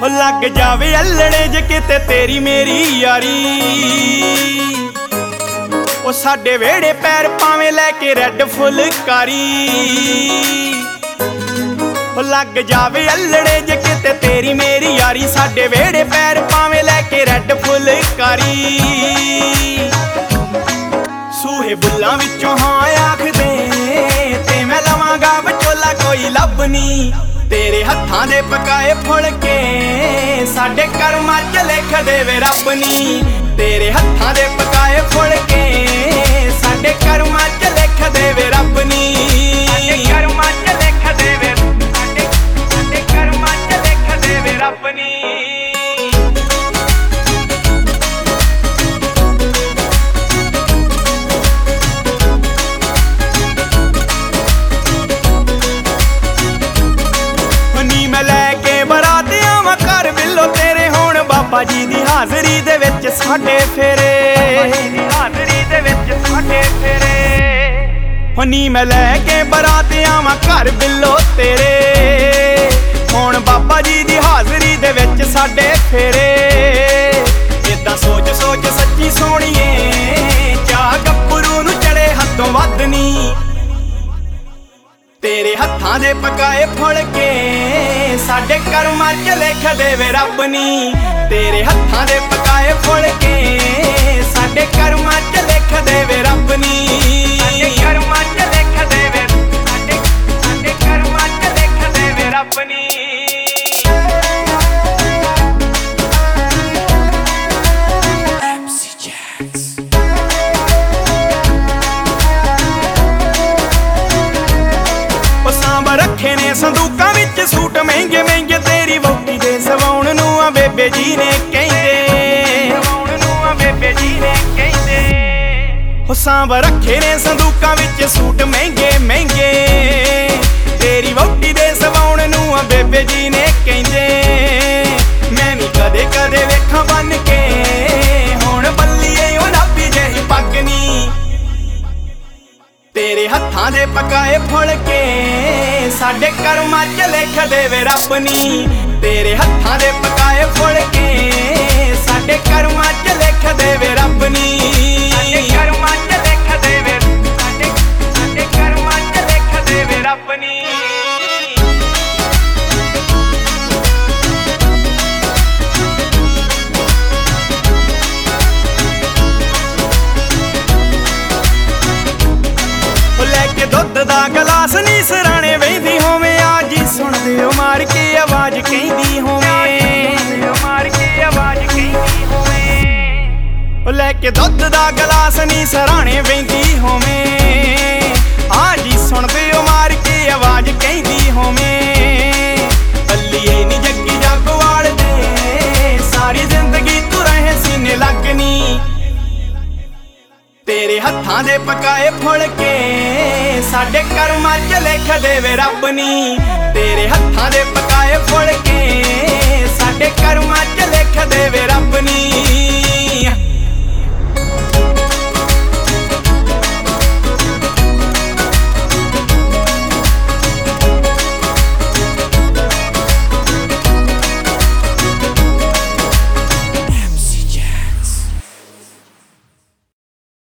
लग जावे अल्लड़े जे किते तेरी मेरी यारी। ओ साडे वेड़े पैर पावे लैके रैड फुलकारी। ओ लग जावे अल्लड़े जे किते तेरी मेरी यारी। साडे वेड़े पैर पावे लैके रैड फुलकारी। सूहे बुल्लां विचों हाँ आखदे ते मैं लवांगा विचोला कोई लभनी। तेरे हत्थां दे पकाए फुलके साडे कर्मां च लिख देवे रब नी। तेरे हत्थां दे पकाए फुलके साडे कर्मां च लिख देवे रब नी। साडे कर्मां च लिख देवे, साडे कर्मां च लिख देवे रब नी। बाबा जी दी हाज़री दे विच साडे फेरे, हाज़री दे विच साडे फेरे। हुनी मैं लैके बरात आवां घर बिल्लो तेरे। हुण बाबा जी दी हाज़री दे विच साडे फेरे। इदां सोच सोच सच्ची सोहणीए चाह गप्परू नूं चढ़े हद्दों वध नी। तेरे हत्थां दे पकाए फुलके साडे कर्मां च लिख देवे रब नी। तेरे हत्थां दे पकाए फुलके साडे कर्मां च लिख देवे रब नी। साडे कर्मां च लिख देवे, साडे कर्मां च लिख देवे रब नी। रखे ने संदूकां विच सूट महंगे महंगे। तेरी वोटी दे सवाउण नूं आ बेबे जी ने कहिंदे, सवाउण नूं आ बेबे जी ने कहिंदे। हो सांभ रखे ने संदूकां विच सूट महंगे महंगे। तेरी वोटी दे सवाउण नूं आ बेबे जी ने कहिंदे। मैं भी कदे कदे वेखां बन के हुण बल्लीए ओ नाभी जही पग नी। तेरे हत्थां दे पकाए फुलके साडे कर्मां च लिख देवे रब नी। तेरे हत्थां दे पकाए फुलके साडे कर्मां च लिख देवे रब नी। साडे कर्मां च लिख देवे, साडे कर्मां च लिख देवे रब नी। दुध दा गलास नी सराणे वहिंदी होवे। आज ही सुण दिओ मार के आवाज कहिंदी होवे, मार के आवाज कहिंदी होवे। लैके दुध दा गलास नी सराणे वहिंदी होवे। आज ही सुण दिओ मार के आवाज कहिंदी होवे। बल्लीए नी जग्गी जागवाल दे सारी जिंदगी तू रहे सीने लगनी। तेरे हत्थां दे पकाए फुलके साडे कर्मां च लिख देवे रब नी। तेरे हत्थां दे पकाए फुलके साडे कर्मां च लिख